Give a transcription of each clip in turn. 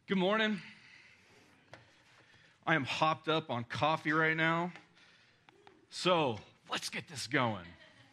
Good morning. I am hopped up on coffee right now. So let's get this going.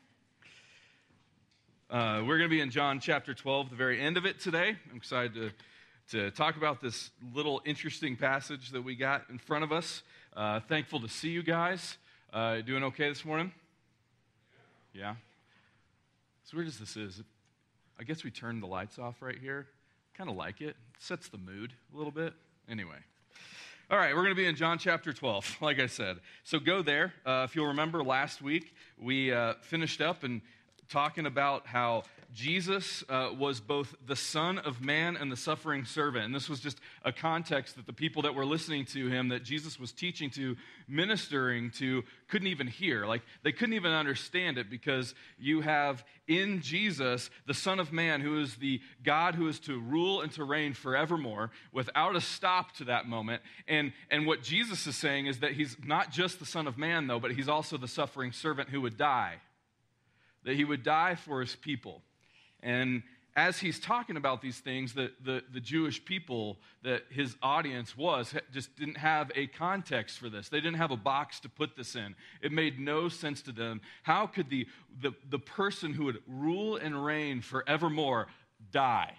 We're going to be in John chapter 12, the very end of it today. I'm excited to talk about this little interesting passage that we got in front of us. Thankful to see you guys. Doing okay this morning? Yeah? As weird as this is, I guess we turned the lights off right here. Kind of like it. Sets the mood a little bit. Anyway. All right, we're going to be in John chapter 12, like I said. So go there. If you'll remember last week, we finished up and talking about how Jesus was both the Son of Man and the suffering servant. And this was just a context that the people that were listening to him, that Jesus was teaching to, ministering to, couldn't even hear. Like, they couldn't even understand it, because you have in Jesus the Son of Man, who is the God who is to rule and to reign forevermore, without a stop to that moment. And what Jesus is saying is that he's not just the Son of Man, though, but he's also the suffering servant who would die. That he would die for his people. And as he's talking about these things, the Jewish people that his audience was just didn't have a context for this. They didn't have a box to put this in. It made no sense to them. How could the person who would rule and reign forevermore die?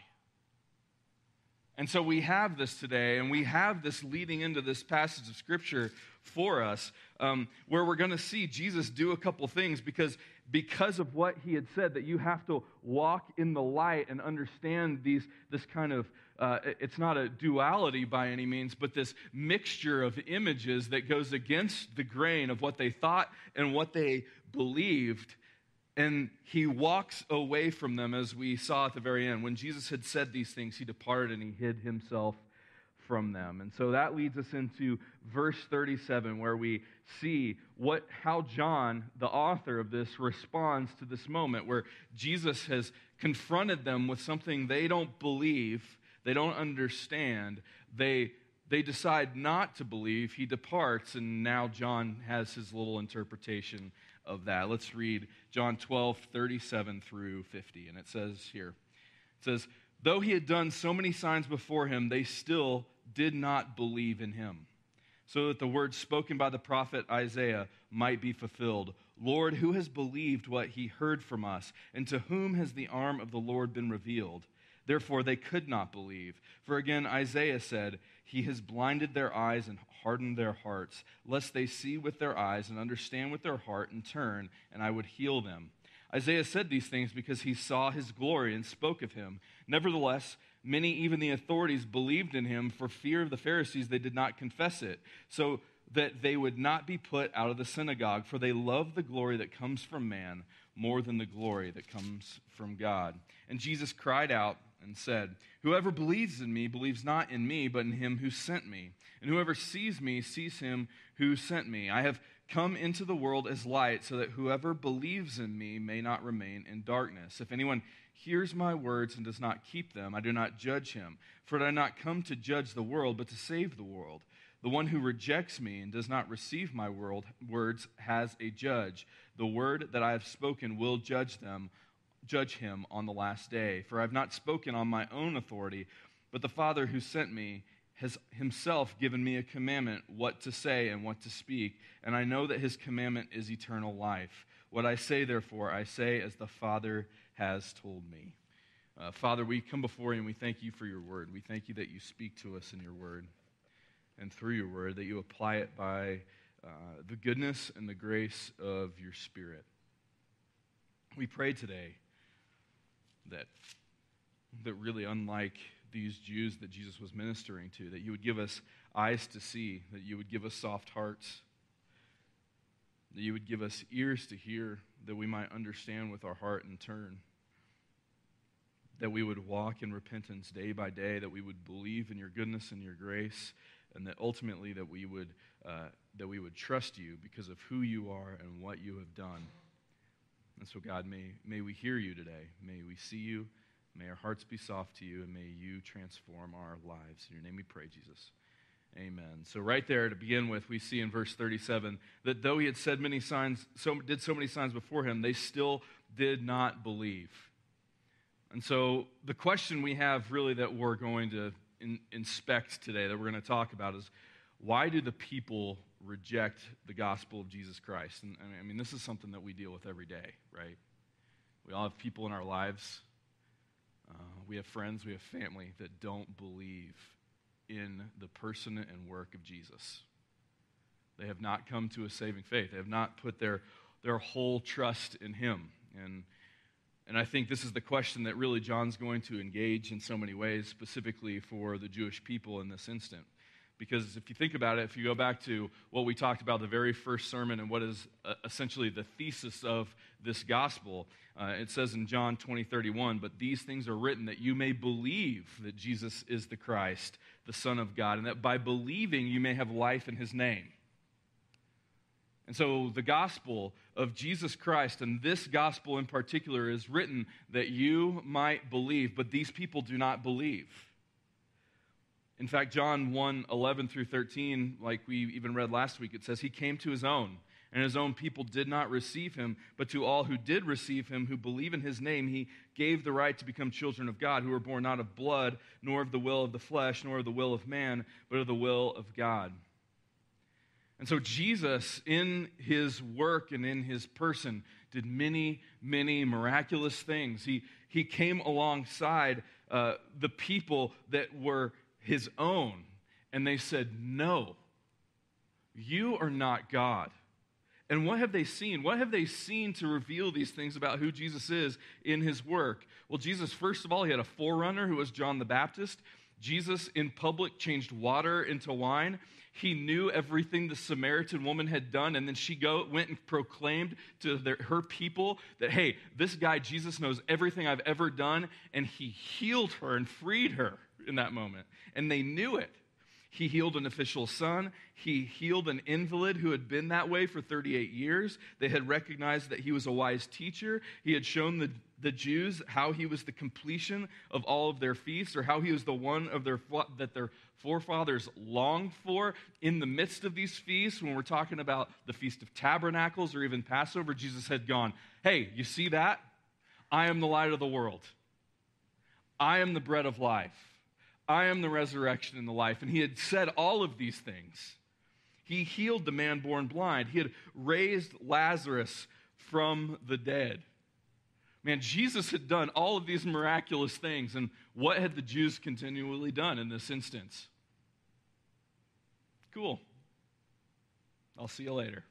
And so we have this today, and we have this leading into this passage of Scripture for us, where we're going to see Jesus do a couple things, because of what he had said, that you have to walk in the light and understand this kind of, it's not a duality by any means, but this mixture of images that goes against the grain of what they thought and what they believed. And he walks away from them, as we saw at the very end. When Jesus had said these things, he departed and he hid himself from them. And so that leads us into verse 37, where we see how John, the author of this, responds to this moment where Jesus has confronted them with something they don't believe, they don't understand, they decide not to believe. He departs, and now John has his little interpretation of that. Let's read John 12, 37 through 50. And it says here, though he had done so many signs before him, they still did not believe in him, so that the words spoken by the prophet Isaiah might be fulfilled. Lord, who has believed what he heard from us? And to whom has the arm of the Lord been revealed? Therefore they could not believe. For again Isaiah said, he has blinded their eyes and hardened their hearts, lest they see with their eyes and understand with their heart and turn, and I would heal them. Isaiah said these things because he saw his glory and spoke of him. Nevertheless, many, even the authorities, believed in him. For fear of the Pharisees, they did not confess it, so that they would not be put out of the synagogue, for they love the glory that comes from man more than the glory that comes from God. And Jesus cried out and said, whoever believes in me believes not in me, but in him who sent me. And whoever sees me sees him who sent me. I have come into the world as light, so that whoever believes in me may not remain in darkness. If anyone hears my words and does not keep them, I do not judge him. For I did not come to judge the world, but to save the world. The one who rejects me and does not receive my words has a judge. The word that I have spoken will judge him on the last day. For I have not spoken on my own authority, but the Father who sent me has himself given me a commandment what to say and what to speak, and I know that his commandment is eternal life. What I say, therefore, I say as the Father has told me. Father, we come before you and we thank you for your word. We thank you that you speak to us in your word, and through your word, that you apply it by the goodness and the grace of your Spirit. We pray today that really, unlike these Jews that Jesus was ministering to, that you would give us eyes to see, that you would give us soft hearts, that you would give us ears to hear, that we might understand with our heart and turn, that we would walk in repentance day by day, that we would believe in your goodness and your grace, and that ultimately that we would trust you because of who you are and what you have done. And so, God, may we hear you today. May we see you. May our hearts be soft to you, and may you transform our lives. In your name we pray, Jesus. Amen. So right there, to begin with, we see in verse 37 that though he had said many signs, did so many signs before him, they still did not believe. And so the question we have really that we're going to inspect today, that we're going to talk about, is why do the people reject the gospel of Jesus Christ? And I mean, this is something that we deal with every day, right? We all have people in our lives. We have friends, we have family that don't believe in the person and work of Jesus. They have not come to a saving faith. They have not put their whole trust in him. And I think this is the question that really John's going to engage in so many ways, specifically for the Jewish people in this instant. Because if you think about it, if you go back to what we talked about, the very first sermon, and what is essentially the thesis of this gospel, it says in John 20:31, "But these things are written that you may believe that Jesus is the Christ, the Son of God, and that by believing you may have life in his name." And so the gospel of Jesus Christ, and this gospel in particular, is written that you might believe, but these people do not believe. In fact, John 1:11 through 13, like we even read last week, it says, "He came to his own, and his own people did not receive him, but to all who did receive him, who believe in his name, he gave the right to become children of God, who were born not of blood, nor of the will of the flesh, nor of the will of man, but of the will of God." And so Jesus, in his work and in his person, did many, many miraculous things. He came alongside the people that were his own, and they said, "No, you are not God." And what have they seen? What have they seen to reveal these things about who Jesus is in his work? Well, Jesus, first of all, he had a forerunner who was John the Baptist. Jesus, in public, changed water into wine. He knew everything the Samaritan woman had done, and then she went and proclaimed to her people that, hey, this guy, Jesus, knows everything I've ever done, and he healed her and freed her in that moment. And they knew it. He healed an official's son. He healed an invalid who had been that way for 38 years. They had recognized that he was a wise teacher. He had shown the Jews how he was the completion of all of their feasts, or how he was the one of that their forefathers longed for in the midst of these feasts. When we're talking about the Feast of Tabernacles or even Passover, Jesus had gone, "Hey, you see that? I am the light of the world. I am the bread of life. I am the resurrection and the life." And he had said all of these things. He healed the man born blind. He had raised Lazarus from the dead. Man, Jesus had done all of these miraculous things. And what had the Jews continually done in this instance? Cool. I'll see you later.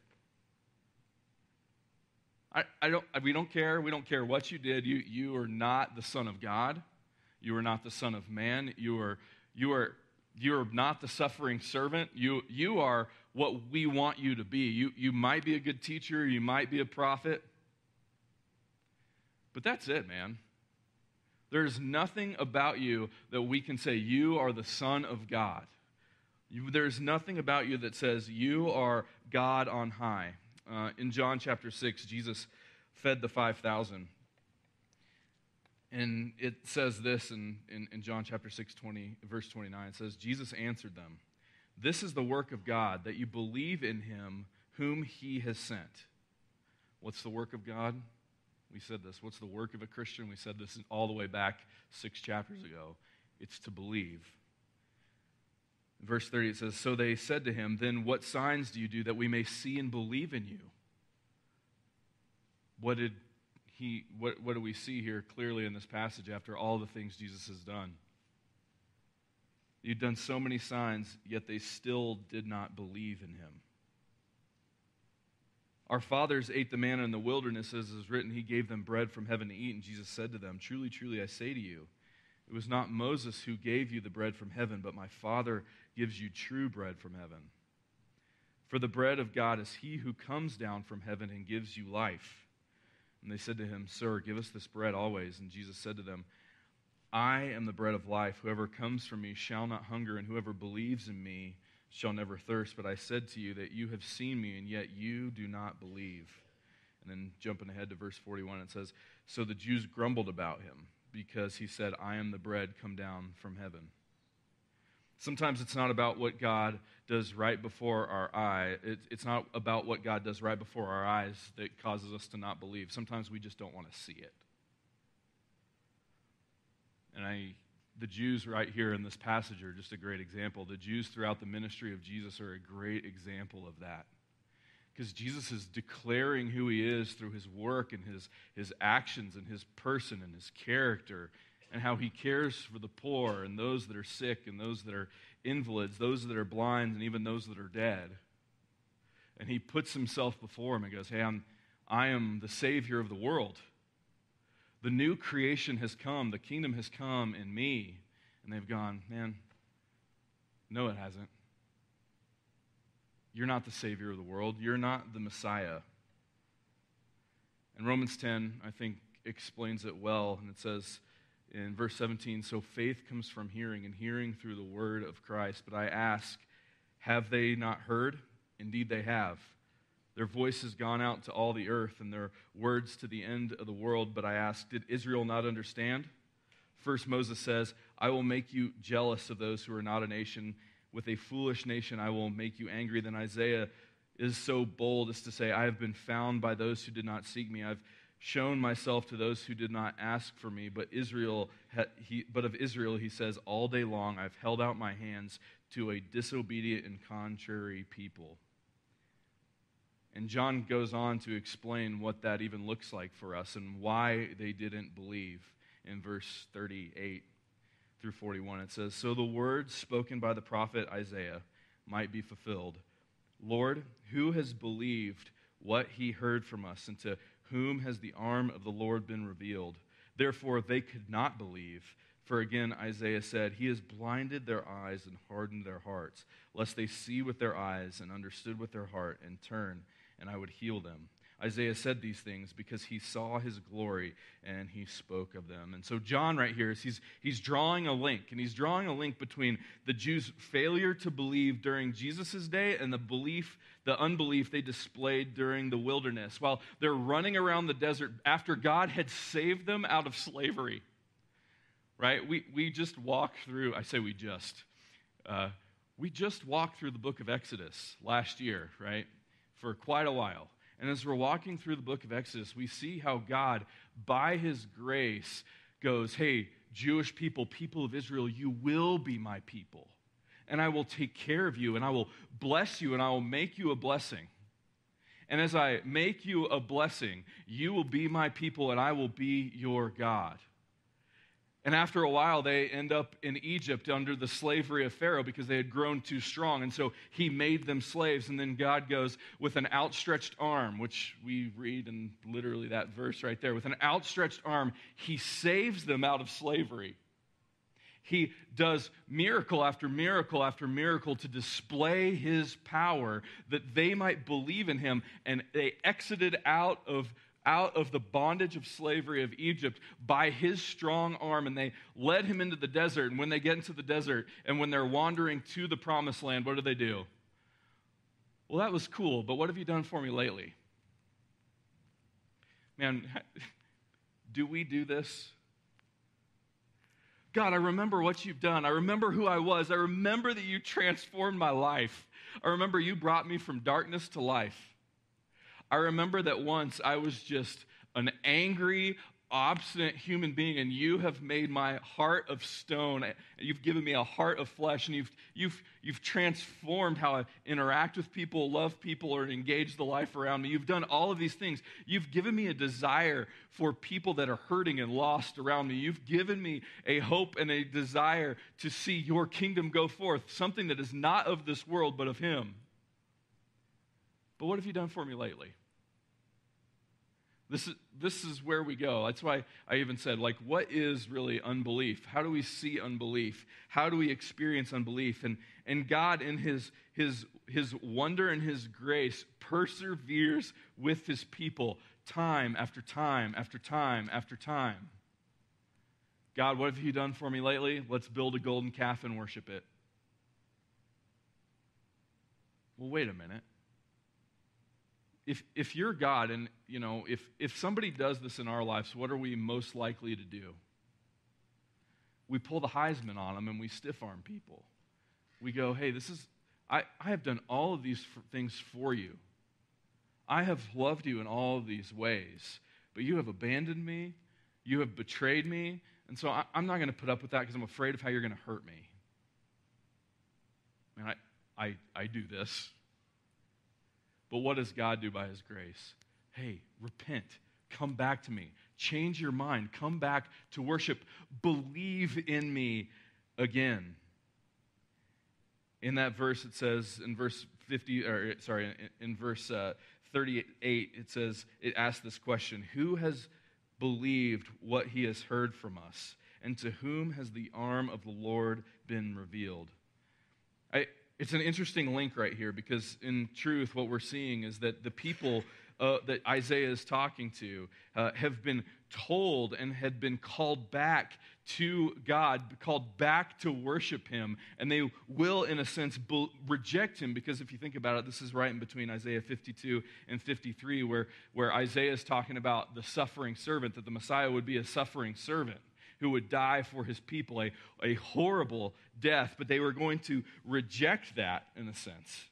We don't care. We don't care what you did. You are not the Son of God. You are not the Son of Man. You are not the suffering servant. You are what we want you to be. You might be a good teacher. You might be a prophet. But that's it, man. There's nothing about you that we can say you are the Son of God. There's nothing about you that says you are God on high. In John chapter 6, Jesus fed the 5,000. And it says this in John chapter 6, verse 29. It says, Jesus answered them, "This is the work of God, that you believe in him whom he has sent." What's the work of God? We said this. What's the work of a Christian? We said this all the way back 6 chapters ago. It's to believe. In verse 30 it says, "So they said to him, 'Then what signs do you do that we may see and believe in you?'" What do we see here clearly in this passage after all the things Jesus has done? You've done so many signs, yet they still did not believe in him. "Our fathers ate the manna in the wilderness, as is written, he gave them bread from heaven to eat." And Jesus said to them, "Truly, truly, I say to you, it was not Moses who gave you the bread from heaven, but my Father gives you true bread from heaven. For the bread of God is he who comes down from heaven and gives you life." And they said to him, "Sir, give us this bread always." And Jesus said to them, "I am the bread of life. Whoever comes from me shall not hunger, and whoever believes in me shall never thirst. But I said to you that you have seen me, and yet you do not believe." And then jumping ahead to verse 41, it says, "So the Jews grumbled about him, because he said, 'I am the bread come down from heaven.'" Sometimes it's not about what God does right before our eye. It's not about what God does right before our eyes that causes us to not believe. Sometimes we just don't want to see it. And the Jews right here in this passage are just a great example. The Jews throughout the ministry of Jesus are a great example of that. Because Jesus is declaring who he is through his work and his actions and his person and his character, and how he cares for the poor and those that are sick and those that are invalids, those that are blind, and even those that are dead. And he puts himself before him and goes, hey, I am the Savior of the world. The new creation has come. The kingdom has come in me. And they've gone, man, no, it hasn't. You're not the Savior of the world. You're not the Messiah. And Romans 10, I think, explains it well. And it says in verse 17, so faith comes from hearing, and hearing through the word of Christ. But I ask, have they not heard? Indeed they have. Their voice has gone out to all the earth, and their words to the end of the world. But I ask, did Israel not understand? First Moses says, I will make you jealous of those who are not a nation. With a foolish nation I will make you angry. Then Isaiah is so bold as to say, I have been found by those who did not seek me. I've shown myself to those who did not ask for me. But of Israel he says, all day long I've held out my hands to a disobedient and contrary people. And John goes on to explain what that even looks like for us and why they didn't believe in verse 38 through 41. It says, so the words spoken by the prophet Isaiah might be fulfilled. Lord, who has believed what he heard from us, and to whom has the arm of the Lord been revealed? Therefore they could not believe. For again Isaiah said, he has blinded their eyes and hardened their hearts, lest they see with their eyes and understood with their heart and turn, and I would heal them. Isaiah said these things because he saw his glory and he spoke of them. And so John right here, he's drawing a link, and he's drawing a link between the Jews' failure to believe during Jesus' day and the unbelief they displayed during the wilderness while they're running around the desert after God had saved them out of slavery. Right? We just walked through, we just walked through the book of Exodus last year, right? For quite a while. And as we're walking through the book of Exodus, we see how God, by his grace, goes, hey, Jewish people, people of Israel, you will be my people. And I will take care of you, and I will bless you, and I will make you a blessing. And as I make you a blessing, you will be my people, and I will be your God. And after a while, they end up in Egypt under the slavery of Pharaoh because they had grown too strong. And so he made them slaves. And then God goes with an outstretched arm, which we read in literally that verse right there. With an outstretched arm, he saves them out of slavery. He does miracle after miracle after miracle to display his power that they might believe in him. And they exited out of the bondage of slavery of Egypt by his strong arm, and they led him into the desert. And when they get into the desert and when they're wandering to the promised land, what do? Well, that was cool, but what have you done for me lately? Man, do we do this? God, I remember what you've done. I remember who I was. I remember that you transformed my life. I remember you brought me from darkness to life. I remember that once I was just an angry, obstinate human being, and you have made my heart of stone. You've given me a heart of flesh, and you've transformed how I interact with people, love people, or engage the life around me. You've done all of these things. You've given me a desire for people that are hurting and lost around me. You've given me a hope and a desire to see your kingdom go forth, something that is not of this world, but of him. But what have you done for me lately? This is where we go. That's why I even said, what is really unbelief? How do we see unbelief? How do we experience unbelief? And God, in his wonder and his grace, perseveres with his people time after time after time after time. God, what have you done for me lately? Let's build a golden calf and worship it. Well, wait a minute. If you're God, and if somebody does this in our lives, what are we most likely to do? We pull the Heisman on them and we stiff-arm people. We go, hey, I have done all of these things for you. I have loved you in all of these ways, but you have abandoned me, you have betrayed me, And so I'm not going to put up with that because I'm afraid of how you're going to hurt me. And I do this. But what does God do by his grace? Hey, repent. Come back to me. Change your mind. Come back to worship. Believe in me again. In that verse, it says, in verse 38, it says, it asks this question: who has believed what he has heard from us? And to whom has the arm of the Lord been revealed? It's an interesting link right here, because in truth, what we're seeing is that the people that Isaiah is talking to have been told and had been called back to God, called back to worship him, and they will, in a sense, reject him, because if you think about it, this is right in between Isaiah 52 and 53, where Isaiah is talking about the suffering servant, that the Messiah would be a suffering servant who would die for his people, a horrible death, but they were going to reject that, in a sense.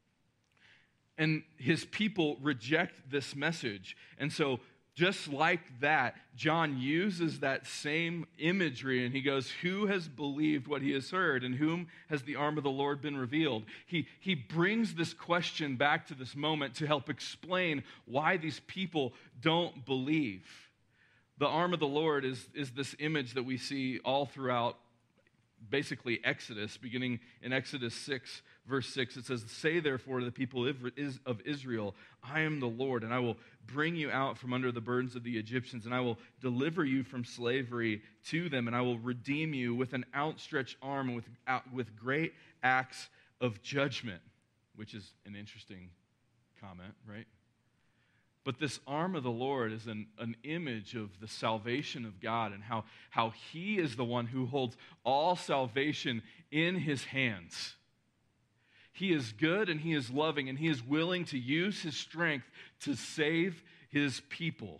And his people reject this message. And so, just like that, John uses that same imagery, and he goes, who has believed what he has heard, and whom has the arm of the Lord been revealed? He brings this question back to this moment to help explain why these people don't believe. The arm of the Lord is this image that we see all throughout, basically, Exodus. Beginning in Exodus 6, verse 6, it says, say therefore to the people of Israel, I am the Lord, and I will bring you out from under the burdens of the Egyptians, and I will deliver you from slavery to them, and I will redeem you with an outstretched arm and with great acts of judgment, which is an interesting comment, right? But this arm of the Lord is an image of the salvation of God, and how he is the one who holds all salvation in his hands. He is good and he is loving, and he is willing to use his strength to save his people.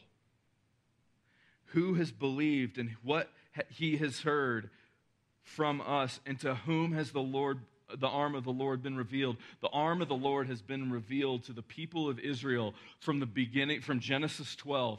Who has believed and what he has heard from us, and to whom has the arm of the Lord been revealed? The arm of the Lord has been revealed to the people of Israel from the beginning, from Genesis 12.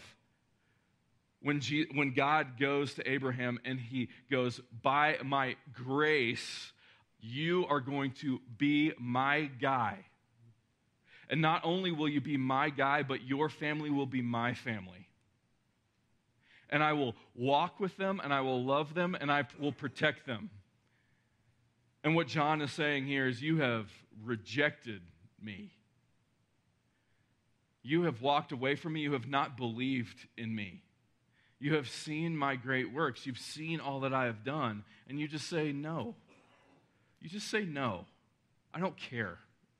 When God goes to Abraham and he goes, by my grace, you are going to be my guy. And not only will you be my guy, but your family will be my family. And I will walk with them, and I will love them, and I will protect them. And what John is saying here is, you have rejected me. You have walked away from me. You have not believed in me. You have seen my great works. You've seen all that I have done. And you just say no. You just say no. I don't care.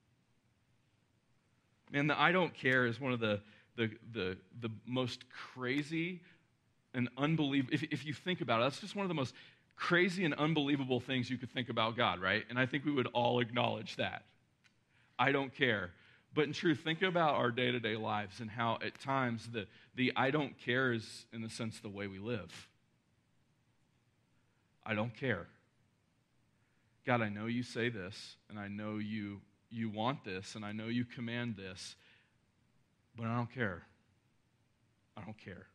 Man, the I don't care is one of the most crazy and unbelievable. If you think about it, that's just one of the most crazy and unbelievable things you could think about God, right? And I think we would all acknowledge that. I don't care. But in truth, think about our day-to-day lives and how at times the I don't care is, in a sense, the way we live. I don't care. God, I know you say this, and I know you want this, and I know you command this, but I don't care. I don't care.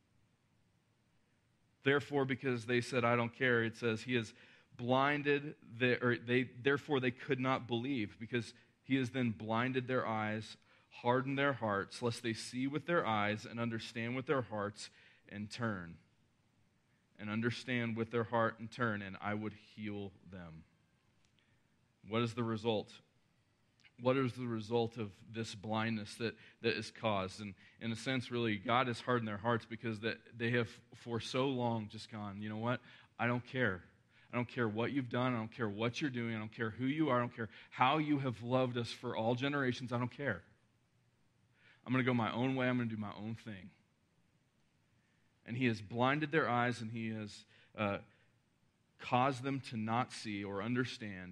Therefore, because they said, I don't care, it says he has blinded, therefore they could not believe, because he has then blinded their eyes, hardened their hearts, lest they see with their eyes and understand with their hearts and turn. And understand with their heart and turn, and I would heal them. What is the result? What is the result of this blindness that is caused? And in a sense, really, God has hardened their hearts because they have for so long just gone, you know what? I don't care. I don't care what you've done. I don't care what you're doing. I don't care who you are. I don't care how you have loved us for all generations. I don't care. I'm going to go my own way. I'm going to do my own thing. And he has blinded their eyes, and he has caused them to not see or understand.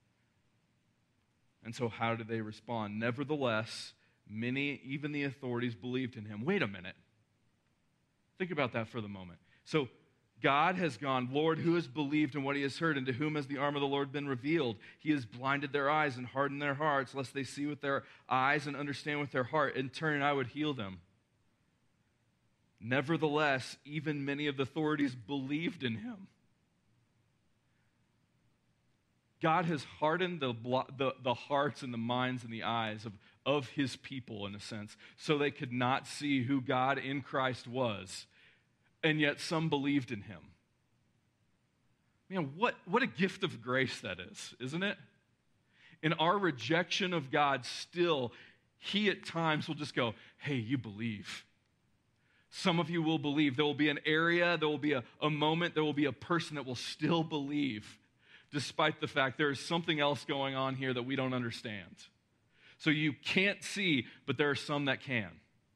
And so how did they respond? Nevertheless, many, even the authorities, believed in him. Wait a minute. Think about that for the moment. So God has gone, Lord, who has believed in what he has heard, and to whom has the arm of the Lord been revealed? He has blinded their eyes and hardened their hearts, lest they see with their eyes and understand with their heart, and turn, and I would heal them. Nevertheless, even many of the authorities believed in him. God has hardened the hearts and the minds and the eyes of his people, in a sense, so they could not see who God in Christ was, and yet some believed in him. Man, what a gift of grace that is, isn't it? In our rejection of God, still, he at times will just go, hey, you believe. Some of you will believe. There will be an area, there will be a moment, there will be a person that will still believe, despite the fact there is something else going on here that we don't understand. So you can't see, but there are some that can.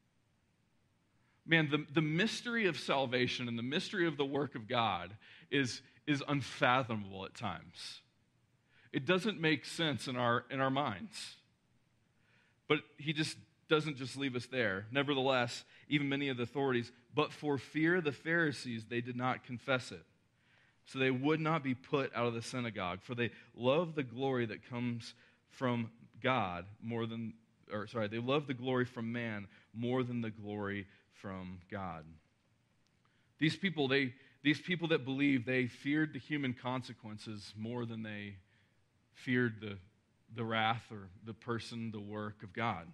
Man, the mystery of salvation and the mystery of the work of God is unfathomable at times. It doesn't make sense in our minds. But he just doesn't just leave us there. Nevertheless, even many of the authorities, but for fear of the Pharisees, they did not confess it. So they would not be put out of the synagogue, for they love the glory that comes from God they love the glory from man more than the glory from God. These people that believed, they feared the human consequences more than they feared the wrath or the person, the work of God.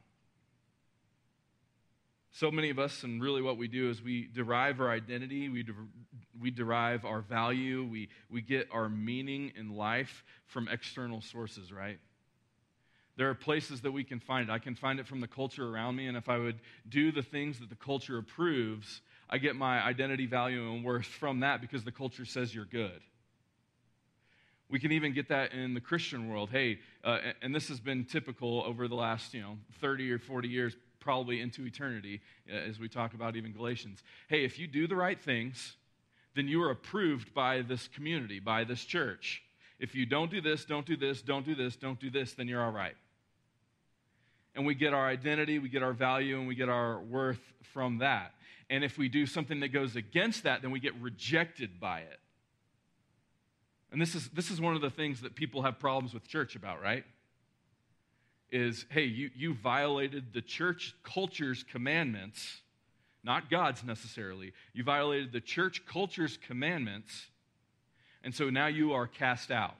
So many of us, and really what we do is we derive our identity, we derive our value, we get our meaning in life from external sources, right? There are places that we can find it. I can find it from the culture around me, and if I would do the things that the culture approves, I get my identity, value, and worth from that because the culture says you're good. We can even get that in the Christian world. Hey, and this has been typical over the last 30 or 40 years, probably into eternity, as we talk about even Galatians. Hey, if you do the right things, then you are approved by this community, by this church. If you don't do this, don't do this, don't do this, don't do this, then you're all right. And we get our identity, we get our value, and we get our worth from that. And if we do something that goes against that, then we get rejected by it. And this is one of the things that people have problems with church about, right? Is, hey, you violated the church culture's commandments, not God's necessarily. You violated the church culture's commandments, and so now you are cast out.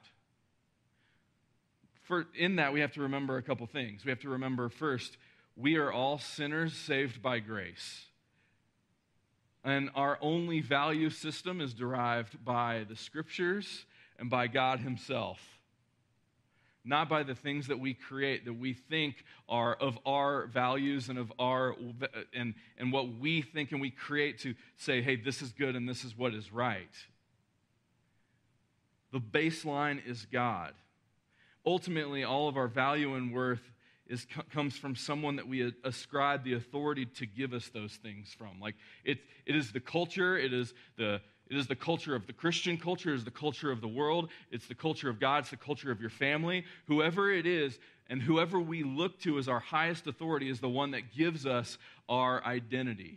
In that, we have to remember a couple things. We have to remember, first, we are all sinners saved by grace. And our only value system is derived by the Scriptures and by God himself. Not by the things that we create, that we think are of our values and of our and what we think and we create to say, hey, this is good and this is what is right. The baseline is God. Ultimately, all of our value and worth comes from someone that we ascribe the authority to give us those things from. Like it is the culture, it is the culture of the Christian culture, it is the culture of the world, it's the culture of God, it's the culture of your family. Whoever it is, and whoever we look to as our highest authority is the one that gives us our identity.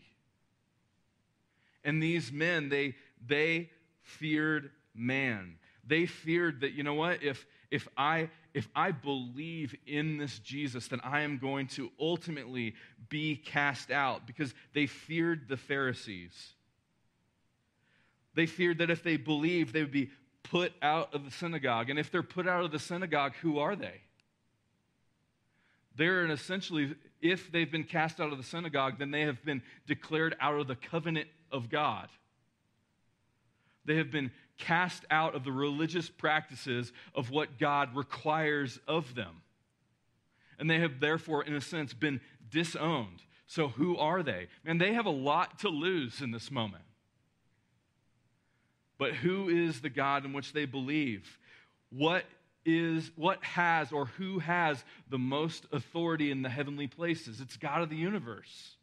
And these men, they feared man. They feared that, you know what, if I believe in this Jesus, then I am going to ultimately be cast out, because they feared the Pharisees. They feared that if they believed, they would be put out of the synagogue. And if they're put out of the synagogue, who are they? They're essentially, if they've been cast out of the synagogue, then they have been declared out of the covenant of God. They have been cast out of the religious practices of what God requires of them. And they have therefore, in a sense, been disowned. So who are they? Man, they have a lot to lose in this moment. But who is the God in which they believe? Who has the most authority in the heavenly places? It's God of the universe.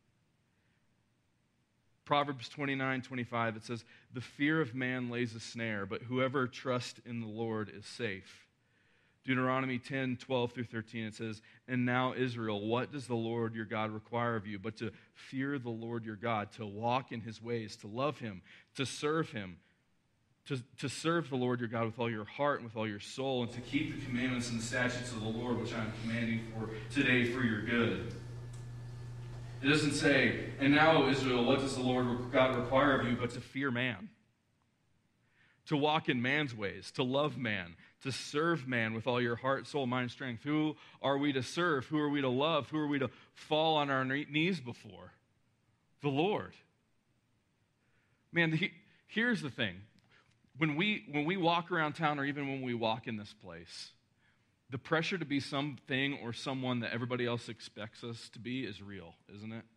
Proverbs 29:25, it says, "The fear of man lays a snare, but whoever trusts in the Lord is safe." Deuteronomy 10:12-13, it says, "And now, Israel, what does the Lord your God require of you but to fear the Lord your God, to walk in his ways, to love him, to serve him, to serve the Lord your God with all your heart and with all your soul, and to keep the commandments and the statutes of the Lord, which I am commanding for today for your good." It doesn't say, and now, Israel, what does the Lord God require of you but to fear man? To walk in man's ways, to love man, to serve man with all your heart, soul, mind, strength. Who are we to serve? Who are we to love? Who are we to fall on our knees before? The Lord. Man, here's the thing. When we walk around town, or even when we walk in this place, the pressure to be something or someone that everybody else expects us to be is real, isn't it?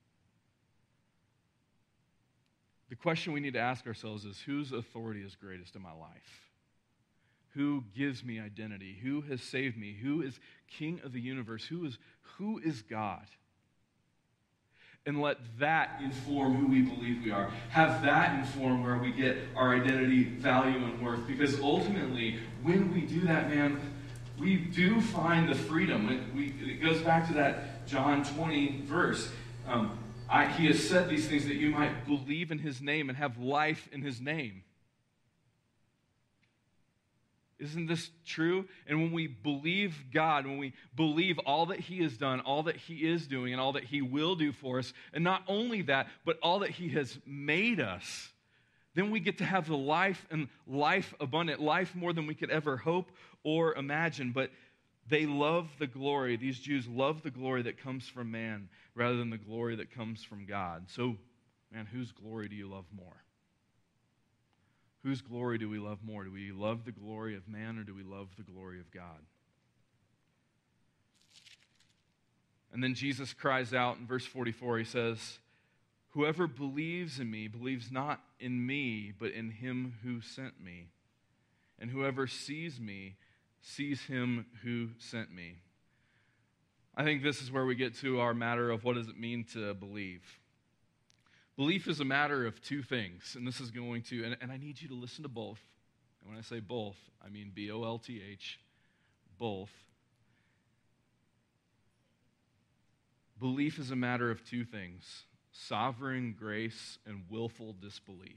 The question we need to ask ourselves is, whose authority is greatest in my life? Who gives me identity? Who has saved me? Who is King of the universe? Who is God? And let that inform who we believe we are. Have that inform where we get our identity, value, and worth. Because ultimately, when we do that, man, we do find the freedom. It goes back to that John 20 verse. He has said these things that you might believe in his name and have life in his name. Isn't this true? And when we believe God, when we believe all that he has done, all that he is doing, and all that he will do for us, and not only that, but all that he has made us, then we get to have the life, and life abundant, life more than we could ever hope or imagine. But they love the glory. These Jews love the glory that comes from man rather than the glory that comes from God. So, man, whose glory do you love more? Whose glory do we love more? Do we love the glory of man, or do we love the glory of God? And then Jesus cries out in verse 44, he says, whoever believes in me believes not in me, but in him who sent me. And whoever sees me sees him who sent me. I think this is where we get to our matter of what does it mean to believe. Belief is a matter of two things, and this is going to, and I need you to listen to both. And when I say both, I mean B-O-L-T-H, both. Belief is a matter of two things: sovereign grace and willful disbelief.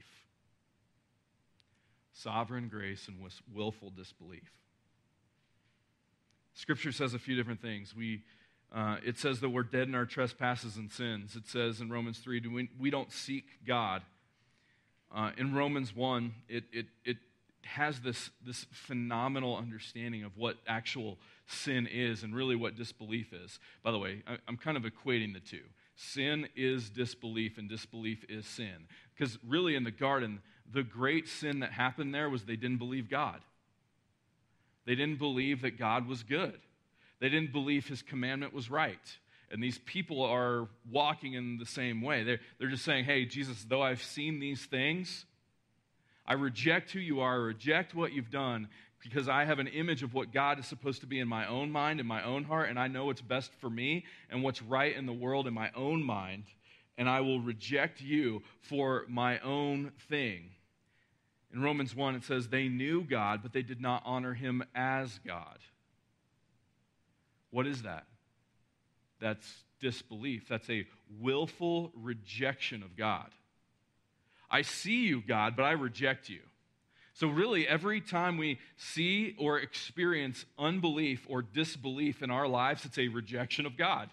Sovereign grace and willful disbelief. Scripture says a few different things. It says that we're dead in our trespasses and sins. It says in Romans 3, we don't seek God. In Romans 1, it has this phenomenal understanding of what actual sin is and really what disbelief is. By the way, I'm kind of equating the two. Sin is disbelief, and disbelief is sin. Because really in the garden, the great sin that happened there was they didn't believe God. They didn't believe that God was good. They didn't believe his commandment was right. And these people are walking in the same way. They're just saying, hey, Jesus, though I've seen these things, I reject who you are, I reject what you've done, because I have an image of what God is supposed to be in my own mind, in my own heart, and I know what's best for me and what's right in the world in my own mind, and I will reject you for my own thing. In Romans 1, it says, they knew God, but they did not honor him as God. What is that? That's disbelief. That's a willful rejection of God. I see you, God, but I reject you. So really, every time we see or experience unbelief or disbelief in our lives, it's a rejection of God.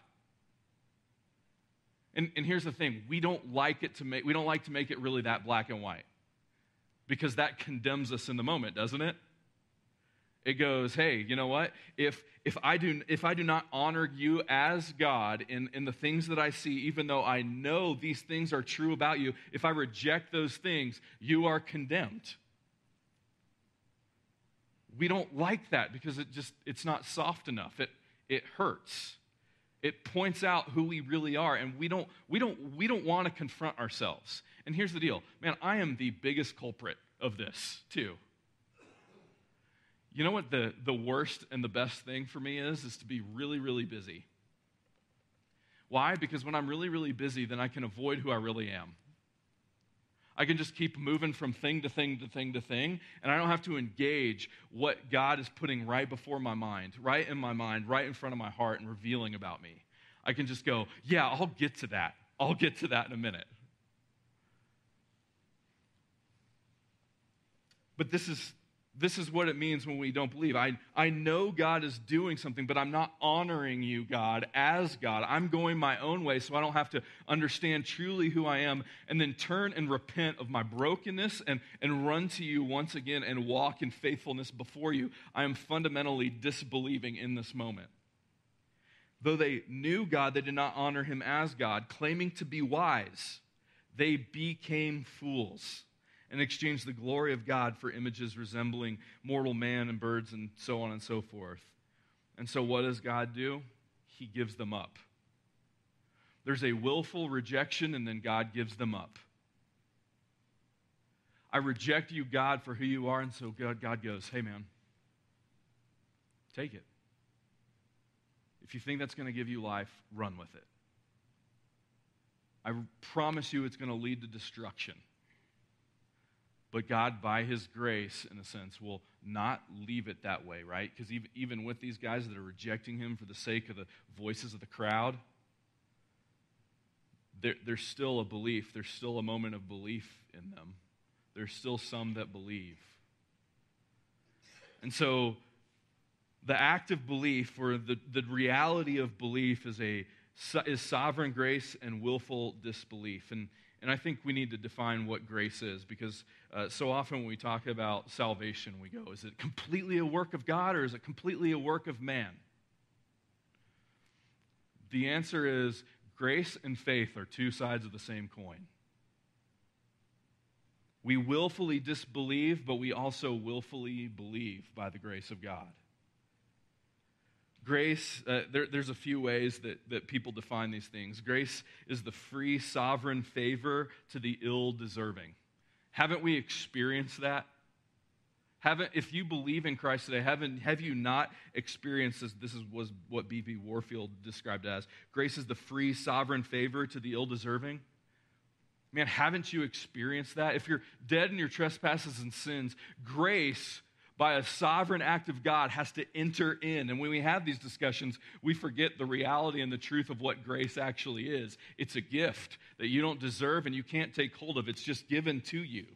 And here's the thing: we don't like to make it really that black and white, because that condemns us in the moment, doesn't it? It goes, hey, you know what? If I do not honor you as God in the things that I see, even though I know these things are true about you, if I reject those things, you are condemned. We don't like that because it's not soft enough. It hurts. It points out who we really are, and we don't want to confront ourselves. And here's the deal, man, I am the biggest culprit of this too. You know what the worst and the best thing for me is to be really, really busy. Why? Because when I'm really, really busy, then I can avoid who I really am. I can just keep moving from thing to thing to thing to thing, and I don't have to engage what God is putting right before my mind, right in my mind, right in front of my heart, and revealing about me. I can just go, yeah, I'll get to that. I'll get to that in a minute. But this is This is what it means when we don't believe. I know God is doing something, but I'm not honoring you, God, as God. I'm going my own way so I don't have to understand truly who I am and then turn and repent of my brokenness and run to you once again and walk in faithfulness before you. I am fundamentally disbelieving in this moment. Though they knew God, they did not honor him as God. Claiming to be wise, they became fools and exchanged the glory of God for images resembling mortal man and birds and so on and so forth. And so what does God do? He gives them up. There's a willful rejection, and then God gives them up. I reject you, God, for who you are, and so God goes, hey, man, take it. If you think that's going to give you life, run with it. I promise you it's going to lead to destruction. But God, by his grace, in a sense, will not leave it that way, right? Because even with these guys that are rejecting him for the sake of the voices of the crowd, there's still a belief. There's still a moment of belief in them. There's still some that believe. And so the act of belief, or the reality of belief, is sovereign grace and willful disbelief. And I think we need to define what grace is, because so often when we talk about salvation, we go, is it completely a work of God or is it completely a work of man? The answer is grace and faith are two sides of the same coin. We willfully disbelieve, but we also willfully believe by the grace of God. Grace, there's a few ways that people define these things. Grace is the free, sovereign favor to the ill-deserving. Haven't we experienced that? If you believe in Christ today, have you not experienced this? This was what B.B. Warfield described as. Grace is the free, sovereign favor to the ill-deserving. Man, haven't you experienced that? If you're dead in your trespasses and sins, grace, by a sovereign act of God, has to enter in. And when we have these discussions, we forget the reality and the truth of what grace actually is. It's a gift that you don't deserve and you can't take hold of. It's just given to you.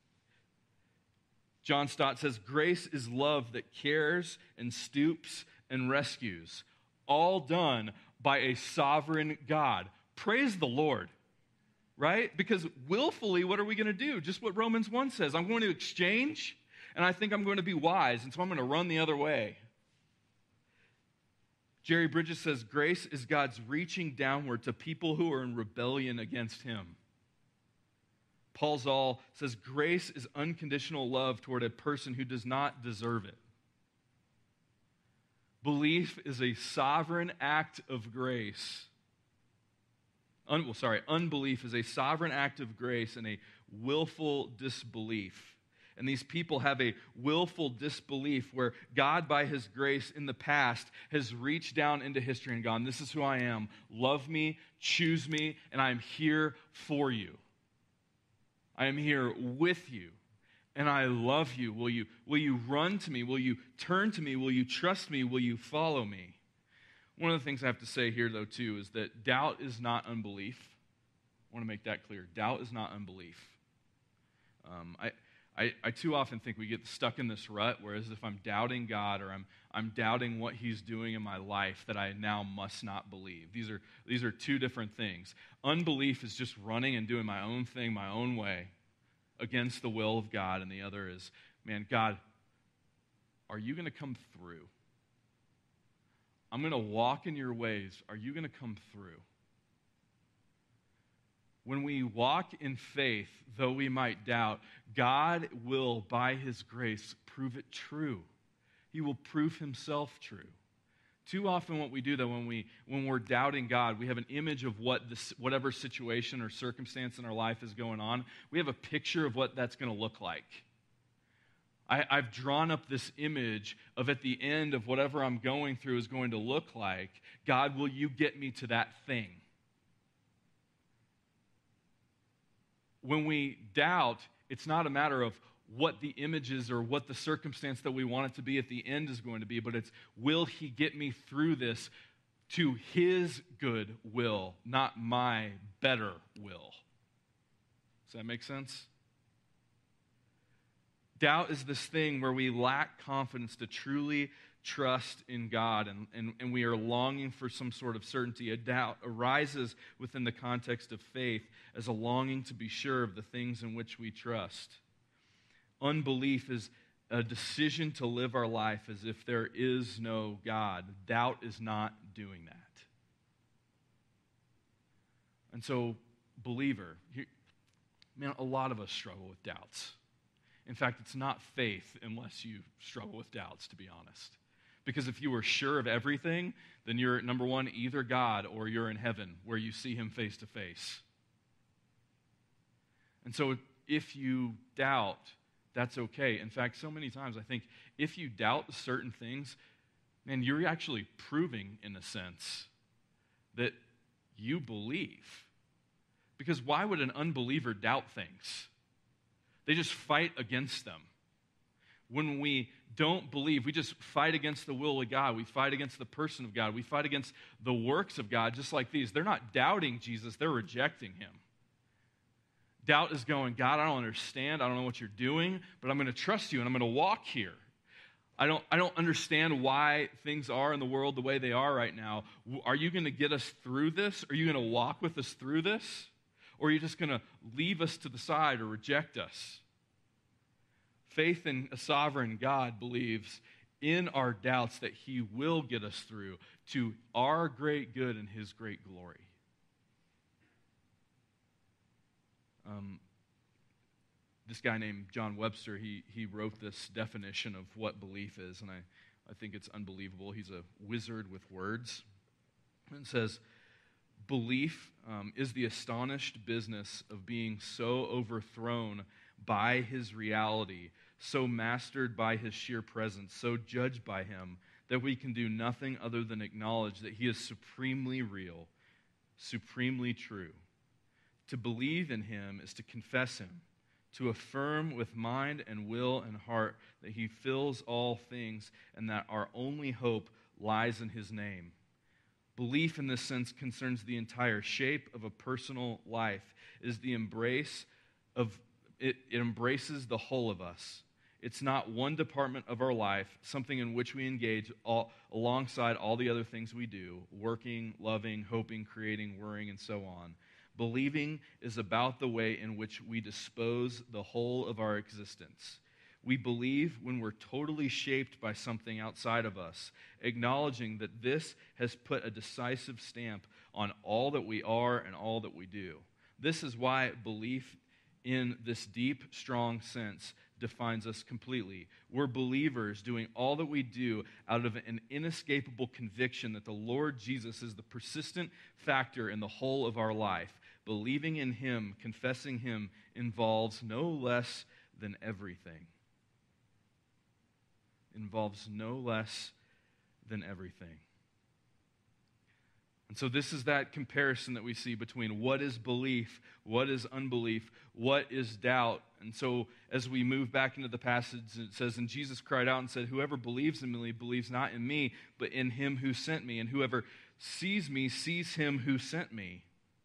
John Stott says, grace is love that cares and stoops and rescues, all done by a sovereign God. Praise the Lord. Right? Because willfully, what are we going to do? Just what Romans 1 says. I'm going to exchange, and I think I'm going to be wise, and so I'm going to run the other way. Jerry Bridges says, grace is God's reaching downward to people who are in rebellion against him. Paul Zoll says, grace is unconditional love toward a person who does not deserve it. Belief is a sovereign act of grace. Unbelief is a sovereign act of grace and a willful disbelief. And these people have a willful disbelief where God, by his grace in the past, has reached down into history and gone, this is who I am. Love me, choose me, and I am here for you. I am here with you, and I love you. Will you run to me? Will you turn to me? Will you trust me? Will you follow me? One of the things I have to say here, though, too, is that doubt is not unbelief. I want to make that clear. Doubt is not unbelief. I too often think we get stuck in this rut, whereas if I'm doubting God or I'm doubting what he's doing in my life, that I now must not believe. These are two different things. Unbelief is just running and doing my own thing, my own way, against the will of God, and the other is, man, God, are you going to come through? I'm going to walk in your ways. Are you going to come through? When we walk in faith, though we might doubt, God will, by his grace, prove it true. He will prove himself true. Too often what we do, though, when we're doubting God, we have an image of whatever situation or circumstance in our life is going on. We have a picture of what that's going to look like. I've drawn up this image of at the end of whatever I'm going through is going to look like. God, will you get me to that thing? When we doubt, it's not a matter of what the image is or what the circumstance that we want it to be at the end is going to be, but it's, will he get me through this to his good will, not my better will? Does that make sense? Doubt is this thing where we lack confidence to truly trust in God, and we are longing for some sort of certainty. A doubt arises within the context of faith as a longing to be sure of the things in which we trust. Unbelief is a decision to live our life as if there is no God. Doubt is not doing that. And so, believer, man, a lot of us struggle with doubts. In fact, it's not faith unless you struggle with doubts, to be honest. Because if you were sure of everything, then you're, number one, either God or you're in heaven where you see him face to face. And so if you doubt, that's okay. In fact, so many times I think if you doubt certain things, man, you're actually proving, in a sense, that you believe. Because why would an unbeliever doubt things? They just fight against them. When we don't believe, we just fight against the will of God. We fight against the person of God. We fight against the works of God, just like these. They're not doubting Jesus, they're rejecting him. Doubt is going, God, I don't understand. I don't know what you're doing, but I'm going to trust you and I'm going to walk here. I don't understand why things are in the world the way they are right now. Are you going to get us through this? Are you going to walk with us through this? Or are you just going to leave us to the side or reject us? Faith in a sovereign God believes in our doubts that he will get us through to our great good and his great glory. This guy named John Webster, he wrote this definition of what belief is, and I think it's unbelievable. He's a wizard with words. And it says, belief is the astonished business of being so overthrown by his reality, so mastered by his sheer presence, so judged by him, that we can do nothing other than acknowledge that he is supremely real, supremely true. To believe in him is to confess him, to affirm with mind and will and heart that he fills all things and that our only hope lies in his name. Belief in this sense concerns the entire shape of a personal life. It is the embrace of it embraces the whole of us. It's not one department of our life, something in which we engage alongside all the other things we do, working, loving, hoping, creating, worrying, and so on. Believing is about the way in which we dispose the whole of our existence. We believe when we're totally shaped by something outside of us, acknowledging that this has put a decisive stamp on all that we are and all that we do. This is why belief in this deep, strong sense defines us completely. We're believers doing all that we do out of an inescapable conviction that the Lord Jesus is the persistent factor in the whole of our life. Believing in him, confessing him, involves no less than everything. Involves no less than everything. And so this is that comparison that we see between what is belief, what is unbelief, what is doubt. And so as we move back into the passage, it says, and Jesus cried out and said, whoever believes in me believes not in me, but in him who sent me. And whoever sees me sees him who sent me.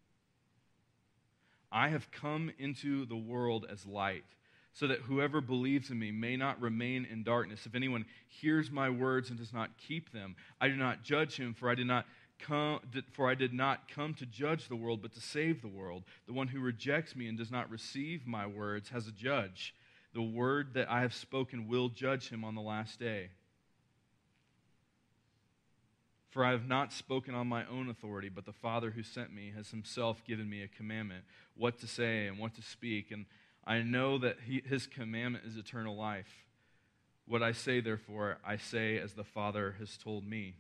I have come into the world as light, so that whoever believes in me may not remain in darkness. If anyone hears my words and does not keep them, I do not judge him, for I did not come to judge the world, but to save the world. The one who rejects me and does not receive my words has a judge. The word that I have spoken will judge him on the last day. For I have not spoken on my own authority, but the Father who sent me has himself given me a commandment, what to say and what to speak. And I know that his commandment is eternal life. What I say, therefore, I say as the Father has told me.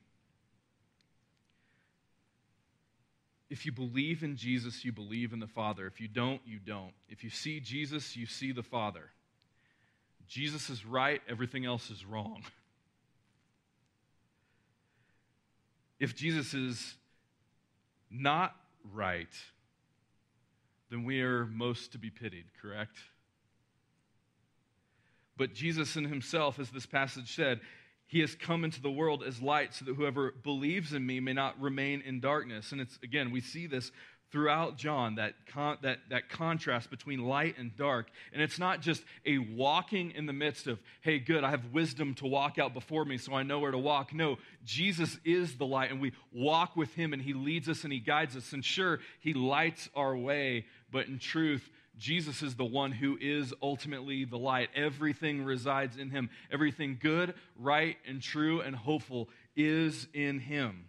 If you believe in Jesus, you believe in the Father. If you don't, you don't. If you see Jesus, you see the Father. Jesus is right, everything else is wrong. If Jesus is not right, then we are most to be pitied, correct? But Jesus in himself, as this passage said, he has come into the world as light so that whoever believes in me may not remain in darkness. And it's, again, we see this throughout John, that contrast between light and dark. And it's not just a walking in the midst of, hey, good, I have wisdom to walk out before me so I know where to walk. No, Jesus is the light, and we walk with him, and he leads us and he guides us. And sure, he lights our way, but in truth, Jesus is the one who is ultimately the light. Everything resides in him. Everything good, right, and true and hopeful is in him.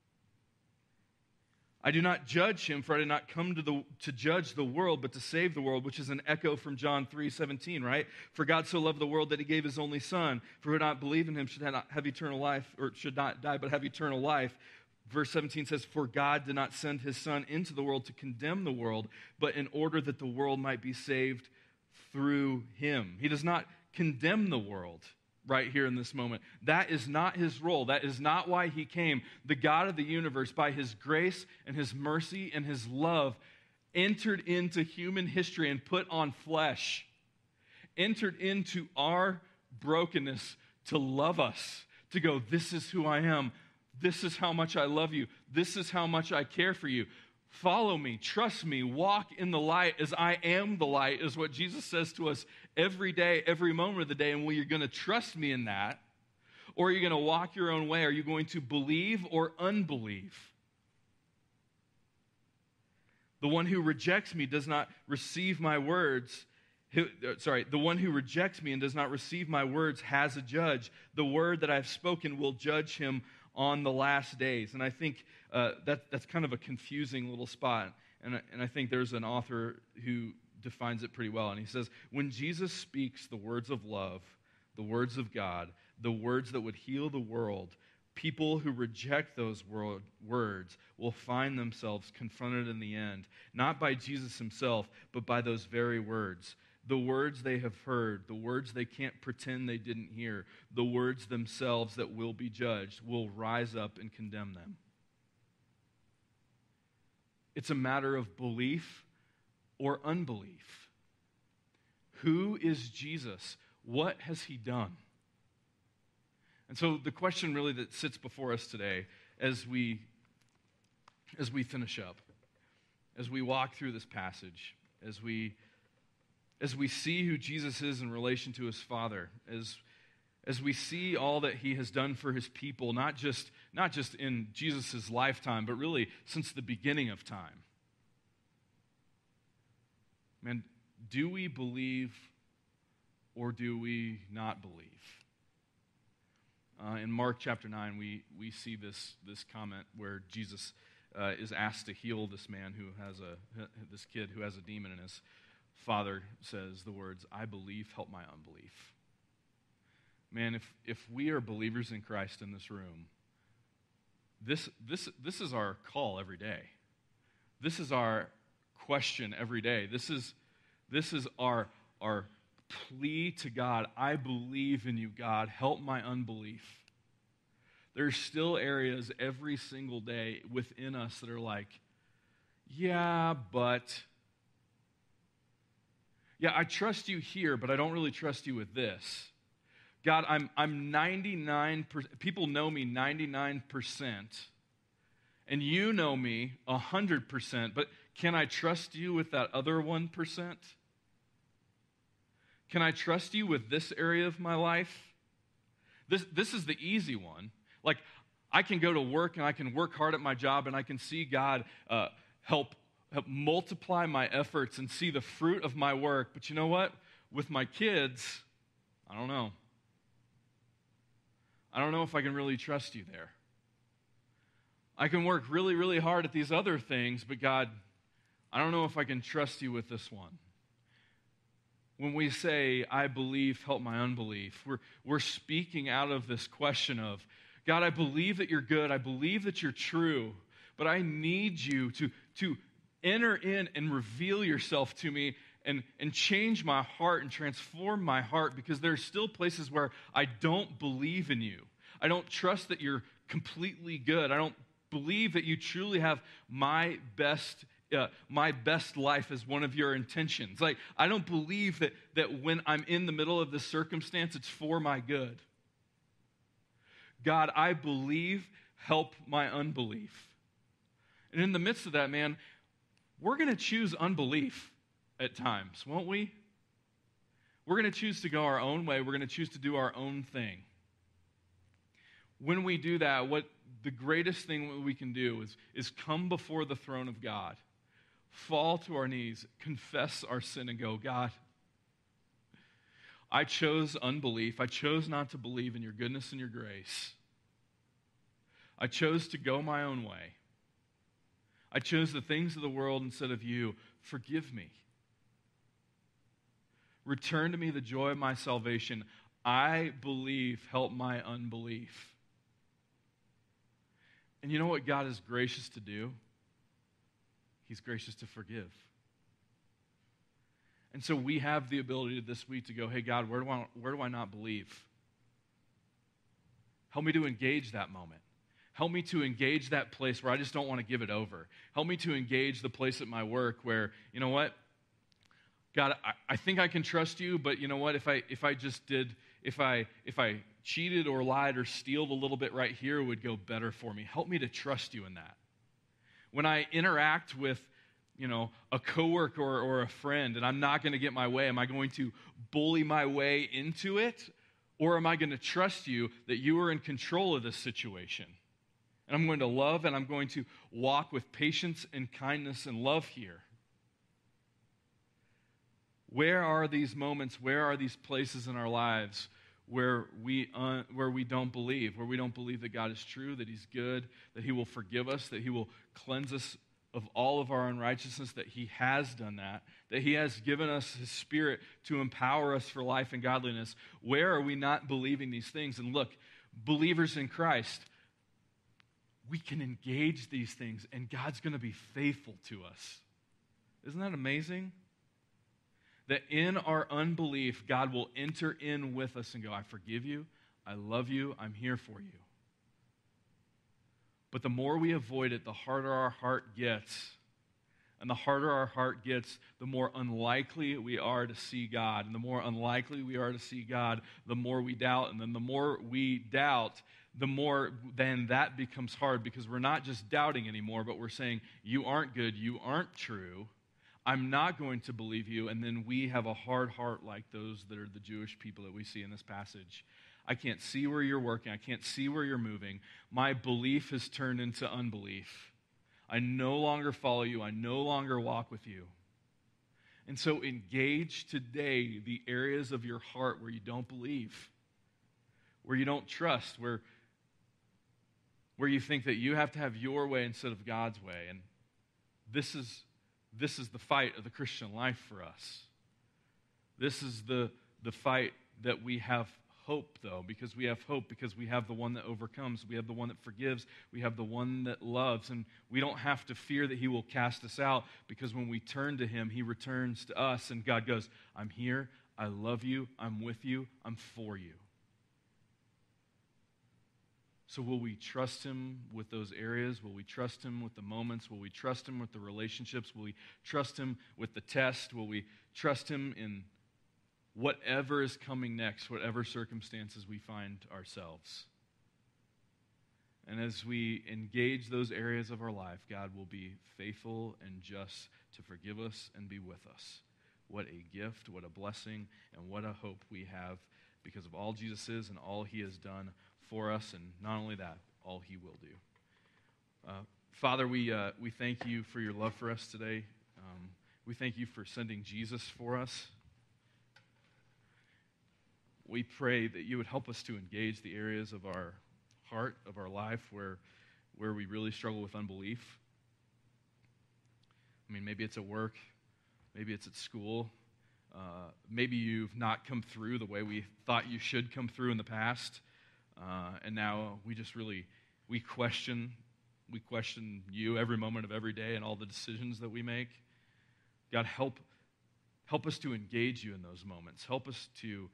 I do not judge him, for I did not come to judge the world, but to save the world, which is an echo from John 3:17, right? For God so loved the world that he gave his only son, for who would not believe in him should not have eternal life, or should not die, but have eternal life. Verse 17 says, for God did not send his son into the world to condemn the world, but in order that the world might be saved through him. He does not condemn the world right here in this moment. That is not his role. That is not why he came. The God of the universe, by his grace and his mercy and his love, entered into human history and put on flesh, entered into our brokenness to love us, to go, this is who I am. This is how much I love you. This is how much I care for you. Follow me, trust me, walk in the light as I am the light, is what Jesus says to us every day, every moment of the day. And you're going to trust me in that, or are you going to walk your own way? Are you going to believe or unbelieve? The one who rejects me does not receive my words. The one who rejects me and does not receive my words has a judge. The word that I've spoken will judge him on the last days. And I think that's kind of a confusing little spot. And I think there's an author who defines it pretty well. And he says, when Jesus speaks the words of love, the words of God, the words that would heal the world, people who reject those words will find themselves confronted in the end, not by Jesus himself, but by those very words. The words they have heard, the words they can't pretend they didn't hear, the words themselves that will be judged will rise up and condemn them. It's a matter of belief or unbelief. Who is Jesus? What has he done? And so the question really that sits before us today as we finish up, as we walk through this passage, as we see who Jesus is in relation to his Father, as we see all that he has done for his people, not just in Jesus' lifetime, but really since the beginning of time. Man, do we believe or do we not believe? In Mark chapter 9, we see this comment where Jesus is asked to heal this man this kid who has a demon, and his father says the words, I believe, help my unbelief. Man, if we are believers in Christ in this room, this is our call every day. This is our question every day. This is our plea to God. I believe in you, God. Help my unbelief. There's still areas every single day within us that are like, yeah, I trust you here, but I don't really trust you with this. God, I'm 99%, people know me 99%, and you know me 100%, but can I trust you with that other 1%? Can I trust you with this area of my life? This is the easy one. Like, I can go to work and I can work hard at my job and I can see God help multiply my efforts and see the fruit of my work. But you know what? With my kids, I don't know. I don't know if I can really trust you there. I can work really, really hard at these other things, but God, I don't know if I can trust you with this one. When we say, I believe, help my unbelief, we're speaking out of this question of, God, I believe that you're good. I believe that you're true, but I need you to enter in and reveal yourself to me and change my heart and transform my heart, because there are still places where I don't believe in you. I don't trust that you're completely good. I don't believe that you truly have my best life as one of your intentions. Like, I don't believe that when I'm in the middle of this circumstance, it's for my good. God, I believe, help my unbelief. And in the midst of that, man, we're going to choose unbelief at times, won't we? We're going to choose to go our own way. We're going to choose to do our own thing. When we do that, what the greatest thing we can do is come before the throne of God, fall to our knees, confess our sin, and go, God, I chose unbelief. I chose not to believe in your goodness and your grace. I chose to go my own way. I chose the things of the world instead of you. Forgive me. Return to me the joy of my salvation. I believe, help my unbelief. And you know what God is gracious to do? He's gracious to forgive. And so we have the ability this week to go, hey, God, where do I not believe? Help me to engage that moment. Help me to engage that place where I just don't want to give it over. Help me to engage the place at my work where, you know what? God, I think I can trust you, but you know what? If I cheated or lied or stealed a little bit right here, it would go better for me. Help me to trust you in that. When I interact with, a coworker or a friend and I'm not going to get my way, am I going to bully my way into it? Or am I going to trust you that you are in control of this situation? And I'm going to love and I'm going to walk with patience and kindness and love here. Where are these moments, where are these places in our lives where we don't believe, that God is true, that he's good, that he will forgive us, that he will cleanse us of all of our unrighteousness, that he has done that he has given us his Spirit to empower us for life and godliness? Where are we not believing these things? And look, believers in Christ, we can engage these things and God's going to be faithful to us. Isn't that amazing? That in our unbelief, God will enter in with us and go, I forgive you, I love you, I'm here for you. But the more we avoid it, the harder our heart gets. And the harder our heart gets, the more unlikely we are to see God. And the more unlikely we are to see God, the more we doubt. And then the more we doubt, the more then that becomes hard, because we're not just doubting anymore, but we're saying, you aren't good, you aren't true. I'm not going to believe you. And then we have a hard heart like those that are the Jewish people that we see in this passage. I can't see where you're working. I can't see where you're moving. My belief has turned into unbelief. I no longer follow you. I no longer walk with you. And so engage today the areas of your heart where you don't believe, where you don't trust, where you think that you have to have your way instead of God's way. And this is the fight of the Christian life for us. This is the fight that we have hope, though, because we have hope, because we have the one that overcomes, we have the one that forgives, we have the one that loves, and we don't have to fear that he will cast us out, because when we turn to him, he returns to us, and God goes, I'm here, I love you, I'm with you, I'm for you. So will we trust him with those areas? Will we trust him with the moments? Will we trust him with the relationships? Will we trust him with the test? Will we trust him in whatever is coming next, whatever circumstances we find ourselves? And as we engage those areas of our life, God will be faithful and just to forgive us and be with us. What a gift, what a blessing, and what a hope we have because of all Jesus is and all he has done for us, and not only that, all he will do. Father, we thank you for your love for us today. We thank you for sending Jesus for us. We pray that you would help us to engage the areas of our heart, of our life, where we really struggle with unbelief. I mean, maybe it's at work, maybe it's at school, maybe you've not come through the way we thought you should come through in the past, and now we question you every moment of every day and all the decisions that we make. God, help us to engage you in those moments. Help us to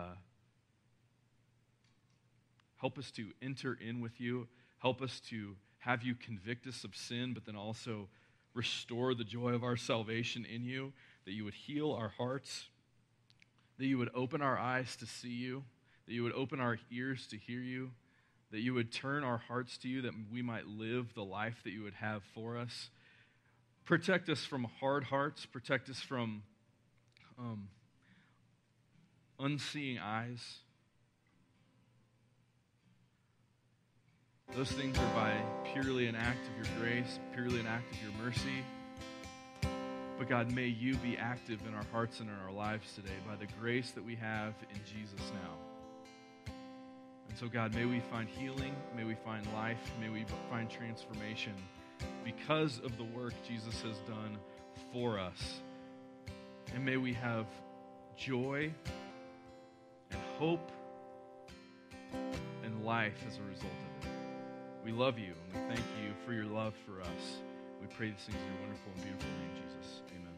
enter in with you. Help us to have you convict us of sin, but then also restore the joy of our salvation in you, that you would heal our hearts, that you would open our eyes to see you, that you would open our ears to hear you, that you would turn our hearts to you, that we might live the life that you would have for us. Protect us from hard hearts. Protect us from unseeing eyes. Those things are by purely an act of your grace, purely an act of your mercy. But God, may you be active in our hearts and in our lives today by the grace that we have in Jesus now. And so, God, may we find healing, may we find life, may we find transformation because of the work Jesus has done for us. And may we have joy and hope and life as a result of it. We love you, and we thank you for your love for us. We pray these things in your wonderful and beautiful name, Jesus. Amen.